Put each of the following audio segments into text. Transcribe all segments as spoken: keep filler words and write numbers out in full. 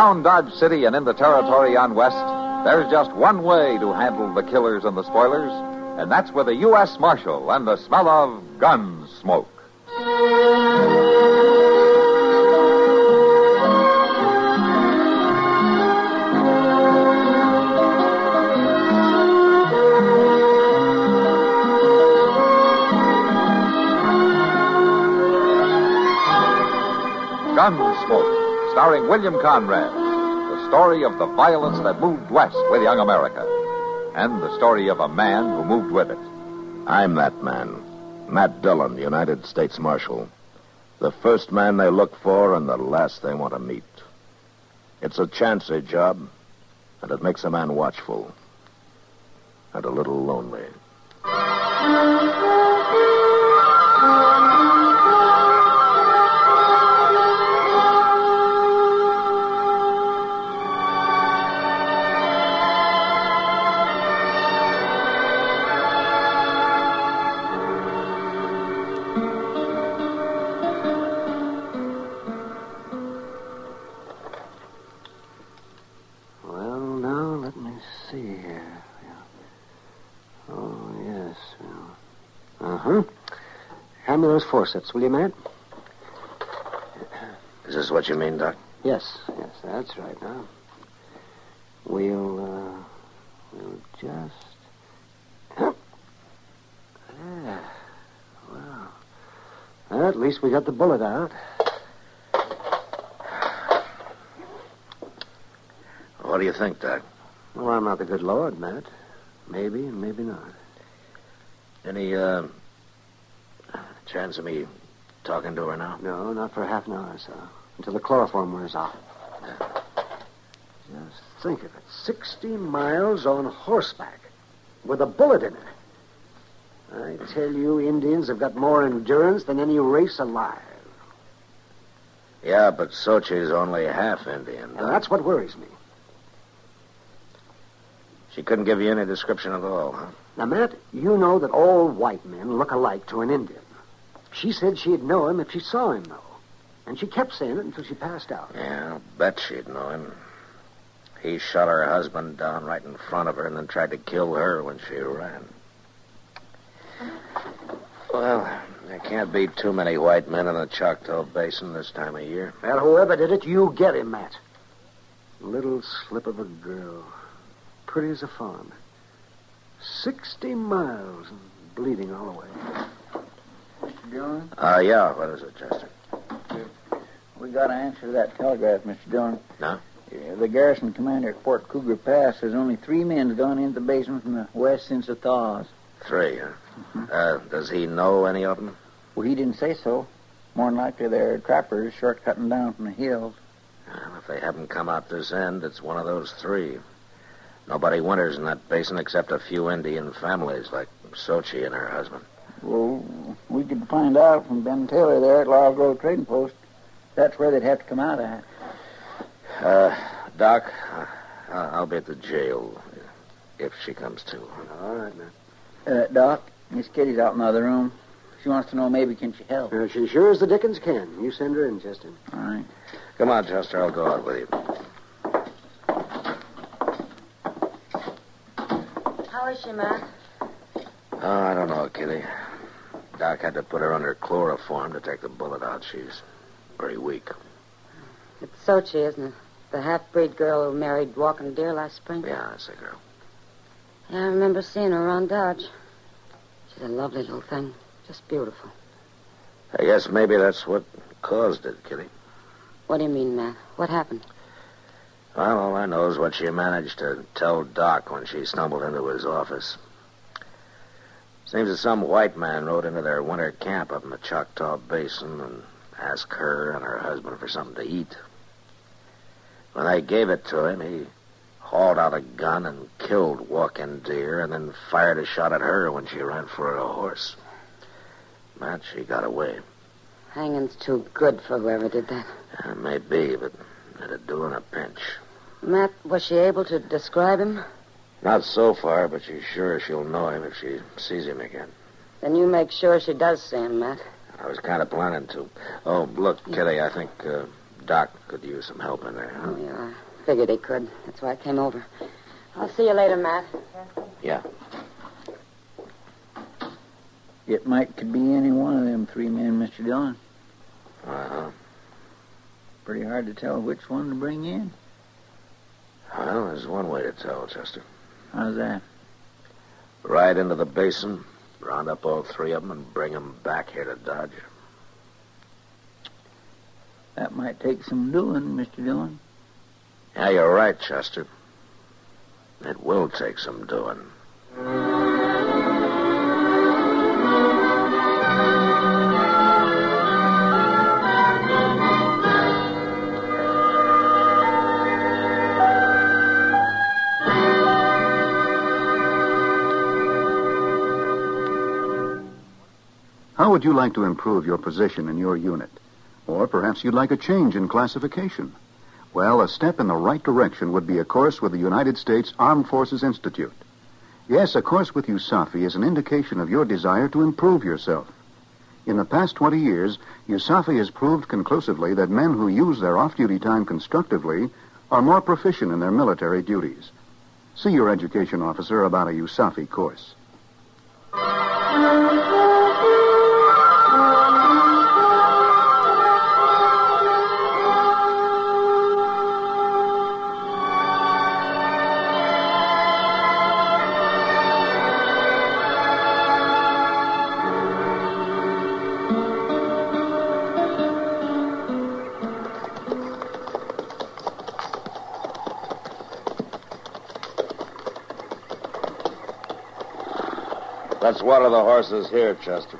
Around Dodge City and in the territory on West, there's just one way to handle the killers and the spoilers, and that's with a U S Marshal and the smell of gun smoke. Gunsmoke, starring William Conrad. The story of the violence that moved west with young America. And the story of a man who moved with it. I'm that man. Matt Dillon, United States Marshal. The first man they look for and the last they want to meet. It's a chancy job, and it makes a man watchful. And a little lonely. Hand me those forceps, will you, Matt? Is this what you mean, Doc? Yes, yes, that's right now. We'll, uh, we'll just... Huh. Yeah, well... well, at least we got the bullet out. What do you think, Doc? Well, I'm not the good Lord, Matt. Maybe and maybe not. Any, uh... chance of me talking to her now? No, not for half an hour or so. Until the chloroform wears off. Yeah. Just think of it. Sixty miles on horseback. With a bullet in it. I tell you, Indians have got more endurance than any race alive. Yeah, but Sochi's only half Indian. And that's what worries me. She couldn't give you any description at all, huh? Now, Matt, you know that all white men look alike to an Indian. She said she'd know him if she saw him, though. And she kept saying it until she passed out. Yeah, I'll bet she'd know him. He shot her husband down right in front of her and then tried to kill her when she ran. Well, there can't be too many white men in the Choctaw Basin this time of year. Well, whoever did it, you get him, Matt. Little slip of a girl. Pretty as a fawn. Sixty miles and bleeding all the way. Mister Dillon? Uh, yeah, what is it, Chester? We got an answer to that telegraph, Mister Dillon. No? Yeah, the garrison commander at Fort Cougar Pass says only three men's gone into the basin from the west since the thaws. Three, huh? Mm-hmm. Uh, does he know any of them? Well, he didn't say so. More than likely they're trappers shortcutting down from the hills. Well, if they haven't come out this end, it's one of those three. Nobody winters in that basin except a few Indian families like Sochi and her husband. Well, we could find out from Ben Taylor there at Laurel Grove Trading Post. That's where they'd have to come out at. Uh, Doc, uh, I'll be at the jail if she comes to. All right, man. Uh, Doc, Miss Kitty's out in the other room. She wants to know maybe can she help. Uh, she sure as the dickens can. You send her in, Chester. All right. Come on, Chester. I'll go out with you. How is she, Matt? Oh, I don't know, Kitty. Doc had to put her under chloroform to take the bullet out. She's very weak. It's Sochi, isn't it? The half-breed girl who married Walking Deer last spring? Yeah, that's the girl. Yeah, I remember seeing her around Dodge. She's a lovely little thing. Just beautiful. I guess maybe that's what caused it, Kitty. What do you mean, Matt? What happened? Well, all I know is what she managed to tell Doc when she stumbled into his office. Seems that some white man rode into their winter camp up in the Choctaw Basin and asked her and her husband for something to eat. When they gave it to him, he hauled out a gun and killed Walking Deer and then fired a shot at her when she ran for a horse. But she got away. Hanging's too good for whoever did that. Uh, maybe, but it'd do in a pinch. Matt, was she able to describe him? Not so far, but she's sure she'll know him if she sees him again. Then you make sure she does see him, Matt. I was kind of planning to. Oh, look, Kitty, I think uh, Doc could use some help in there, huh? Oh, yeah. I figured he could. That's why I came over. I'll see you later, Matt. Yeah. It might could be any one of them three men, Mister Dillon. Uh-huh. Pretty hard to tell which one to bring in. Well, there's one way to tell, Chester. How's that? Ride into the basin, round up all three of them, and bring them back here to Dodge. That might take some doing, Mister Dillon. Yeah, you're right, Chester. It will take some doing. How would you like to improve your position in your unit? Or perhaps you'd like a change in classification. Well, a step in the right direction would be a course with the United States Armed Forces Institute. Yes, a course with U S A F I is an indication of your desire to improve yourself. In the past twenty years, U S A F I has proved conclusively that men who use their off-duty time constructively are more proficient in their military duties. See your education officer about a U S A F I course. Let's water the horses here, Chester.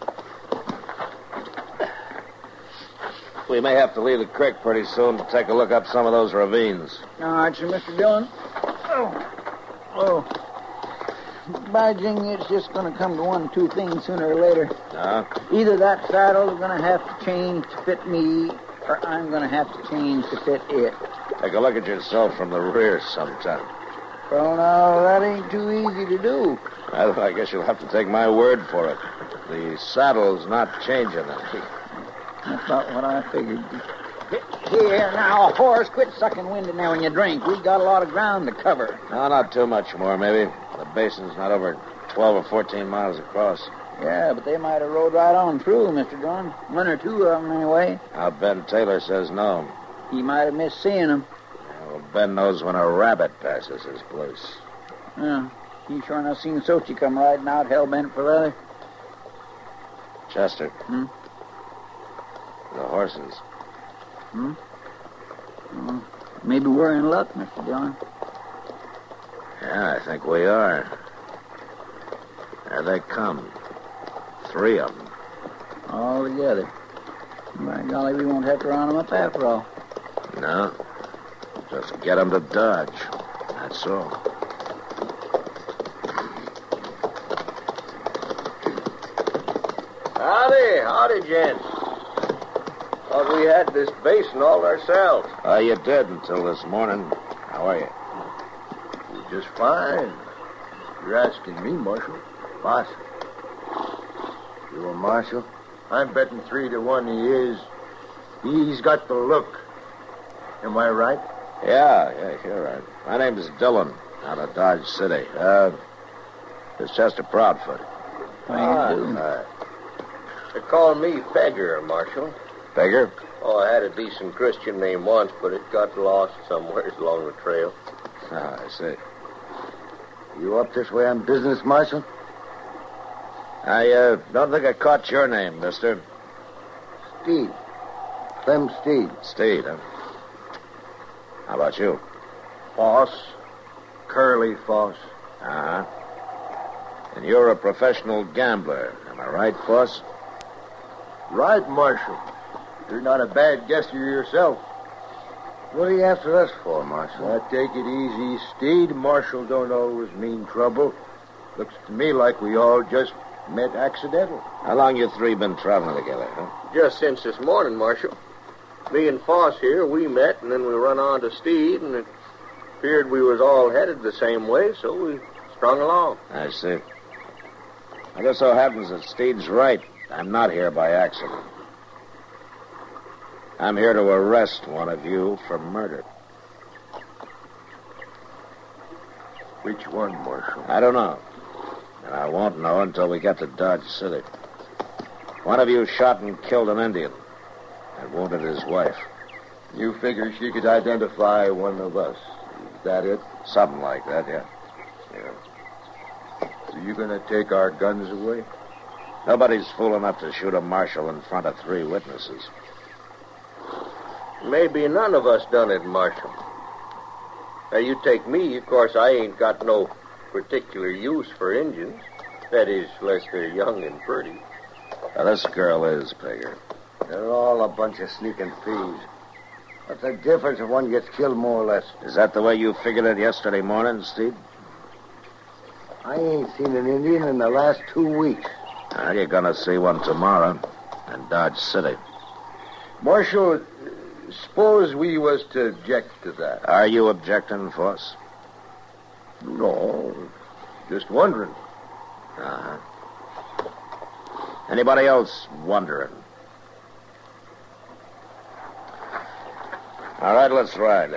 We may have to leave the creek pretty soon to take a look up some of those ravines. All right, sir, Mister Dillon. Oh. Oh. By jing, it's just going to come to one of two things sooner or later. Huh? Either that saddle's going to have to change to fit me, or I'm going to have to change to fit it. Take a look at yourself from the rear sometime. Well, now, that ain't too easy to do. Well, I guess you'll have to take my word for it. The saddle's not changing any. That's about what I figured. Here, now, horse, quit sucking wind in there when you drink. We've got a lot of ground to cover. No, not too much more, maybe. The basin's not over twelve or fourteen miles across. Yeah, but they might have rode right on through, Mister Dillon. One or two of them, anyway. Now, Ben Taylor says no. He might have missed seeing them. Yeah, well, Ben knows when a rabbit passes his place. Yeah. He sure enough seen Sochi come riding out hell-bent for leather. Chester. Hmm? The horses. Hmm? Well, maybe we're in luck, Mister Dillon. Yeah, I think we are. There they come. Three of them. All together. By golly, we won't have to round them up after all. No. Just get them to Dodge. That's all. Howdy, howdy, gents. Thought we had this basin all to ourselves. Uh, you did until this morning. How are you? You're just fine. You're asking me, Marshal. Boss. You a Marshal? I'm betting three to one he is. He's got the look. Am I right? Yeah, yeah, you're right. My name's Dillon, out of Dodge City. Uh, this is Chester Proudfoot. How you doing? Uh, they call me Beggar, Marshal. Beggar? Oh, I had a decent Christian name once, but it got lost somewhere along the trail. Ah, I see. You up this way on business, Marshal? I uh, don't think I caught your name, mister. Steed. Clem Steed. Steed, huh? How about you? Foss. Curly Foss. Uh-huh. And you're a professional gambler. Am I right, Foss? Right, Marshal. You're not a bad guesser yourself. What are you after us for, Marshal? Now, take it easy, Steed. Marshal don't always mean trouble. Looks to me like we all just met accidental. How long you three been traveling together, huh? Just since this morning, Marshal. Me and Foss here, we met, and then we run on to Steed, and it appeared we was all headed the same way, so we strung along. I see. It just so happens that Steed's right. I'm not here by accident. I'm here to arrest one of you for murder. Which one, Marshal? I don't know. And I won't know until we get to Dodge City. One of you shot and killed an Indian and wounded his wife. You figure she could identify one of us. Is that it? Something like that, yeah. Yeah. So you gonna take our guns away? Nobody's fool enough to shoot a marshal in front of three witnesses. Maybe none of us done it, Marshal. Now, you take me, of course, I ain't got no particular use for Indians. That is, unless they're young and pretty. Now, this girl is, Pegger. They're all a bunch of sneaking thieves. What's the difference if one gets killed more or less? Is that the way you figured it yesterday morning, Steve? I ain't seen an Indian in the last two weeks. Well, you're going to see one tomorrow in Dodge City. Marshal, suppose we was to object to that. Are you objecting, Foss? No, just wondering. Uh-huh. Anybody else wondering? All right, let's ride.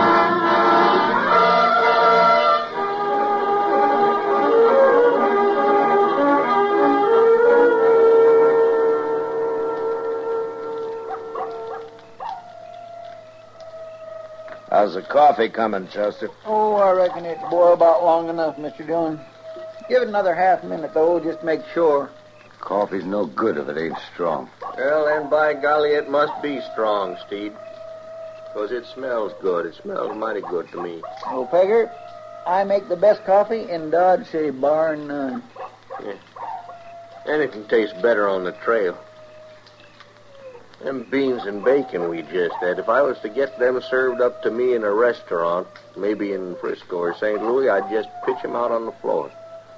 How's the coffee coming, Chester? Oh, I reckon it's boiled about long enough, Mister Dillon. Give it another half minute, though, just to make sure. Coffee's no good if it ain't strong. Well, then, by golly, it must be strong, Steve. Because it smells good. It smells mighty good to me. Oh, Pegger, I make the best coffee in Dodge City, bar none. Yeah. Anything tastes better on the trail. Them beans and bacon we just had, if I was to get them served up to me in a restaurant, maybe in Frisco or Saint Louis, I'd just pitch them out on the floor.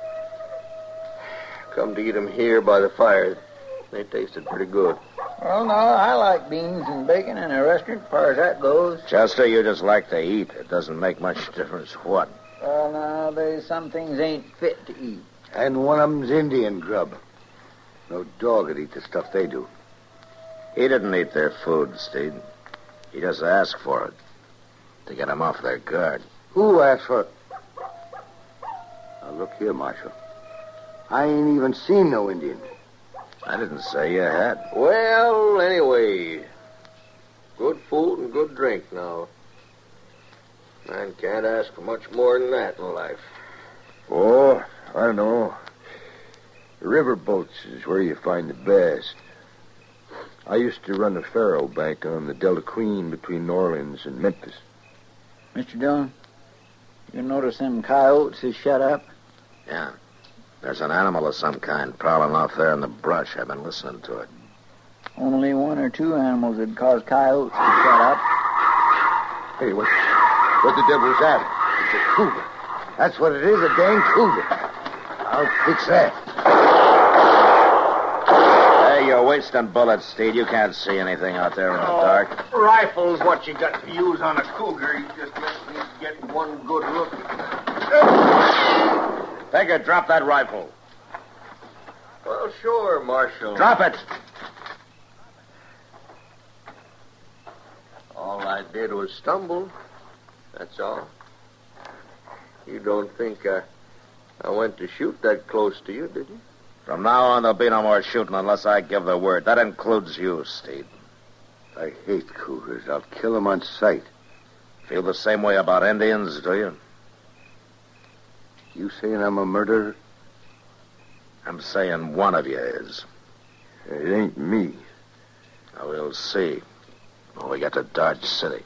Come to eat them here by the fire. They tasted pretty good. Well, no, I like beans and bacon in a restaurant, as far as that goes. Chester, you just like to eat. It doesn't make much difference what. Well, now, there's some things ain't fit to eat. And one of them's Indian grub. No dog would eat the stuff they do. He didn't eat their food, Steve. He just asked for it to get them off their guard. Who asked for it? Now, look here, Marshal. I ain't even seen no Indians. I didn't say you had. Well, anyway, good food and good drink now. Man can't ask for much more than that in life. Oh, I know. The river boats is where you find the best. I used to run a faro bank on the Delta Queen between New Orleans and Memphis. Mister Dillon, you notice them coyotes is shut up? Yeah. There's an animal of some kind prowling off there in the brush. I've been listening to it. Only one or two animals would cause coyotes to shut up. Hey, what, what the devil's that? It's a cougar. That's what it is, a dang cougar. I'll fix that. Hey, you're wasting bullets, Steve. You can't see anything out there in the Oh, dark. Rifle's what you got to use on a cougar. You just let me get one good look at it. Pegger, drop that rifle. Well, sure, Marshal. Drop it. All I did was stumble. That's all. You don't think uh, I went to shoot that close to you, did you? From now on, there'll be no more shooting unless I give the word. That includes you, Steve. I hate cougars. I'll kill them on sight. Feel the same way about Indians, do you? You saying I'm a murderer? I'm saying one of you is. It ain't me. Now, we'll see when we get to Dodge City.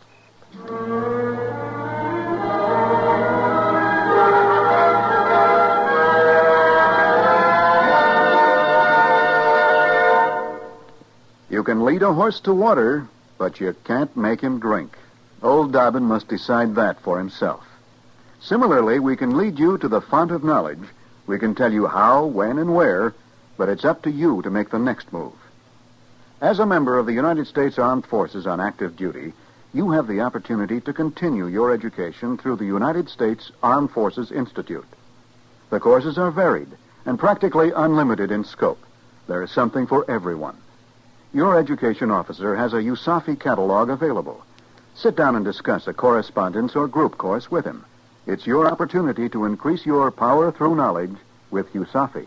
You can lead a horse to water, but you can't make him drink. Old Dobbin must decide that for himself. Similarly, we can lead you to the font of knowledge. We can tell you how, when, and where, but it's up to you to make the next move. As a member of the United States Armed Forces on active duty, you have the opportunity to continue your education through the United States Armed Forces Institute. The courses are varied and practically unlimited in scope. There is something for everyone. your education officer has a USAFI catalog available. Sit down and discuss a correspondence or group course with him. It's your opportunity to increase your power through knowledge with USAFI.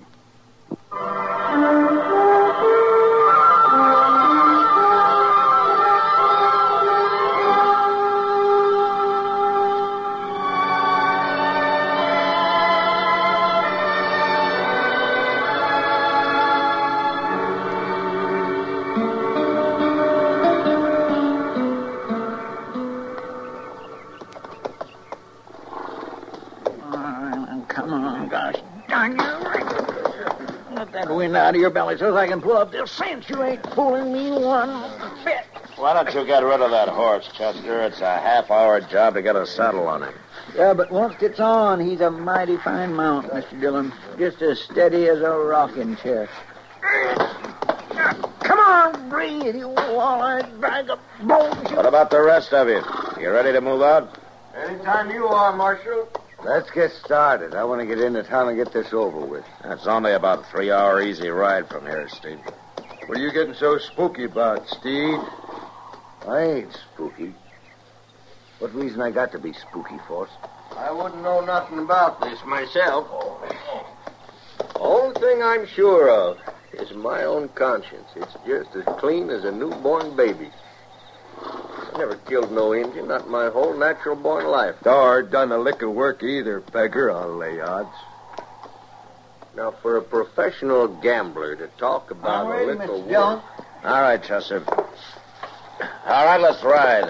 Out of your belly so I can pull up this cinch. You ain't fooling me one bit. Why don't you get rid of that horse, Chester? It's a half-hour job to get a saddle on him. Yeah, but once it's on, he's a mighty fine mount, Mister Dillon. Just as steady as a rocking chair. Come on, breathe, you wall-eyed bag of bones. What about the rest of you? You ready to move out? Anytime you are, Marshal. Let's get started. I want to get into town and get this over with. That's only about a three-hour easy ride from here, Steve. What are you getting so spooky about, Steve? I ain't spooky. What reason I got to be spooky, Force? I wouldn't know nothing about this myself. Only thing I'm sure of is my own conscience. It's just as clean as a newborn baby. I never killed no Indian, not my whole natural-born life. Nor done a lick of work either, beggar, I'll lay odds. Now, for a professional gambler to talk about All a right, lick Mister of work... Dillon. All right, Chester. All right, let's ride.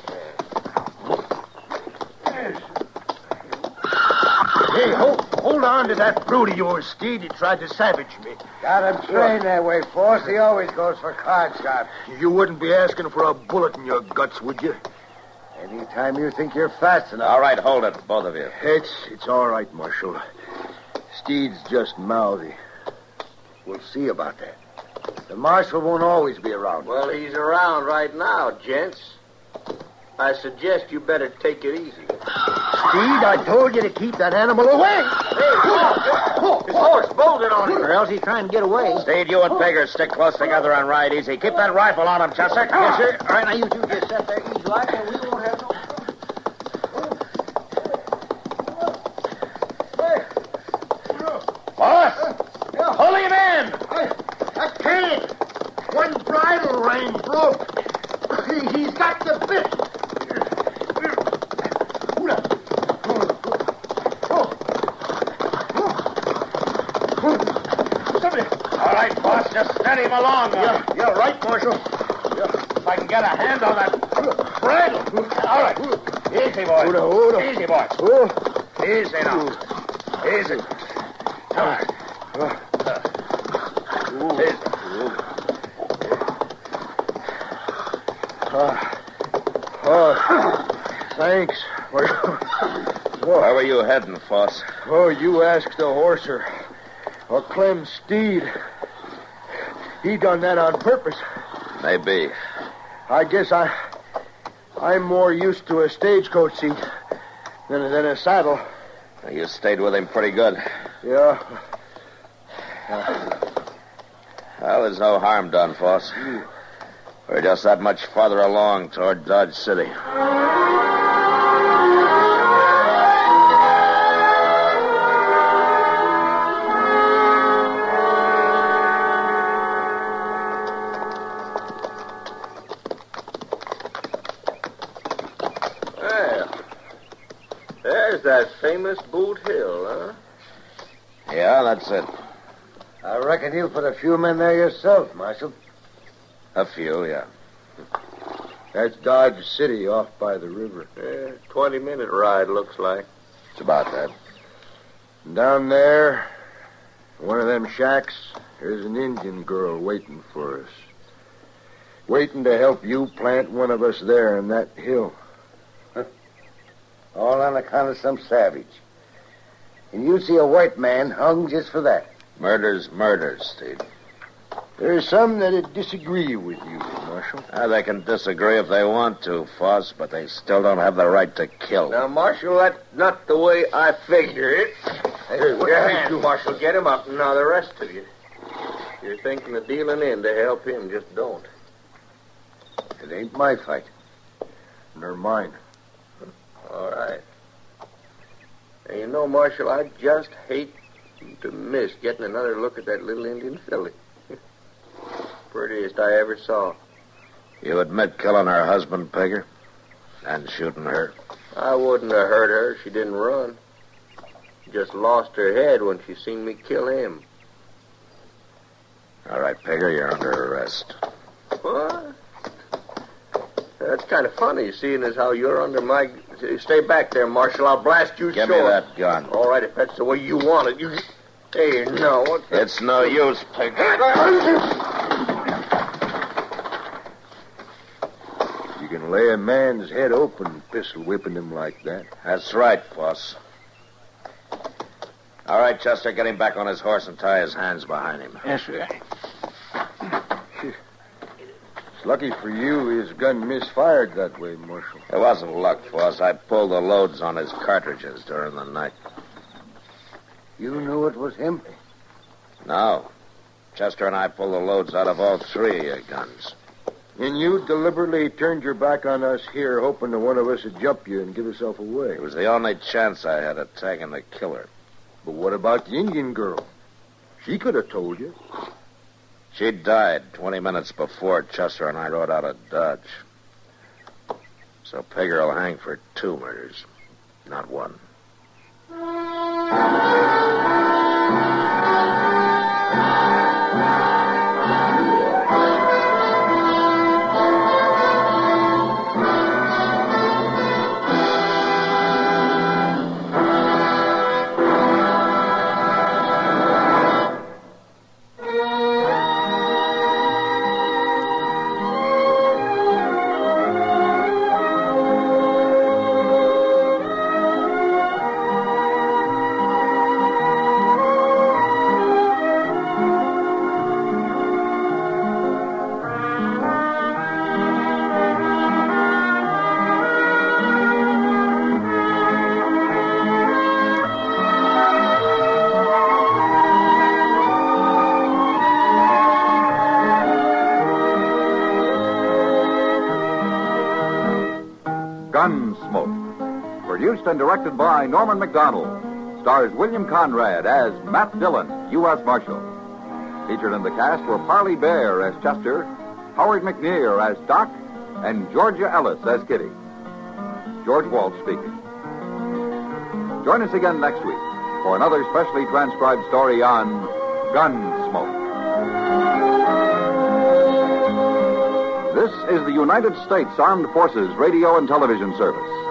Hey, hold, hold on to that brute of yours, Steve. He tried to savage me. Got him trained that way, Force. He always goes for card shots. You wouldn't be asking for a bullet in your guts, would you? Anytime you think you're fast enough. All right, hold it, both of you. It's, it's all right, Marshal. Steed's just mouthy. We'll see about that. The marshal won't always be around. Well, he's around right now, gents. I suggest you better take it easy. Steed, I told you to keep that animal away. Hey, his horse bolted on him. Or else he's trying to get away. Steve, you and Beggar stick close together and ride easy. Keep that rifle on him, Chester. Come Yes, on. sir. All right, now you two just sit there easy like, and we won't have no... Boss, pull him in. I, I can't. One bridle rein broke. He, he's got the bit. All right, boss, just steady him along. Yeah, yeah, right, Marshal. If I can get a hand on that bridle. All right. Easy, boy. Hold on, hold on. Easy, boy. Oh. Easy now. Easy. Come on. Easy. Uh, oh, thanks. Where were you heading, Foss? Oh, you asked the horser. Or Clem Steed. He done that on purpose. Maybe. I guess I, I'm more used to a stagecoach seat than, than a saddle. You stayed with him pretty good. Yeah. Well, there's no harm done, Foss. We're just that much farther along toward Dodge City. There's that famous Boot Hill, huh? Yeah, that's it. I reckon you put a few men there yourself, Marshal. A few, yeah. That's Dodge City off by the river. Yeah, twenty-minute ride, looks like. It's about that. Down there, one of them shacks, there's an Indian girl waiting for us. Waiting to help you plant one of us there on that hill. All on account of some savage. And you see a white man hung just for that. Murder's murders, Steve. There's some that'd disagree with you, Marshal. Ah, they can disagree if they want to, Foss, but they still don't have the right to kill. Now, Marshal, that's not the way I figure it. Hey, Put your hands, Marshal. Get him up. Now, the rest of you. You're thinking of dealing in to help him, just don't. It ain't my fight. Nor mine. All right. And you know, Marshal, I just hate to miss getting another look at that little Indian filly. Prettiest I ever saw. You admit killing her husband, Pegger? And shooting her? I wouldn't have hurt her. She didn't run. Just lost her head when she seen me kill him. All right, Pegger, you're under arrest. What? That's kind of funny, seeing as how you're under my... Stay back there, Marshal. I'll blast you Give short. me that gun. All right, if that's the way you want it. You... Hey, no. What the... It's no use, Pegger. You can lay a man's head open pistol whipping him like that. That's right, boss. All right, Chester, get him back on his horse and tie his hands behind him. Yes, sir. It's lucky for you his gun misfired that way, Marshal. It wasn't luck, boss. I pulled the loads on his cartridges during the night. You knew it was him? No. Chester and I pulled the loads out of all three of your guns. And you deliberately turned your back on us here, hoping that one of us would jump you and give yourself away. It was the only chance I had of tagging the killer. But what about the Indian girl? She could have told you. She died twenty minutes before Chester and I rode out of Dodge. So Pegger will hang for two murders, not one. Gunsmoke. Produced and directed by Norman McDonald. Stars William Conrad as Matt Dillon, U S Marshal. Featured in the cast were Parley Bear as Chester, Howard McNear as Doc, and Georgia Ellis as Kitty. George Walsh speaking. Join us again next week for another specially transcribed story on Gunsmoke. This is the United States Armed Forces Radio and Television Service.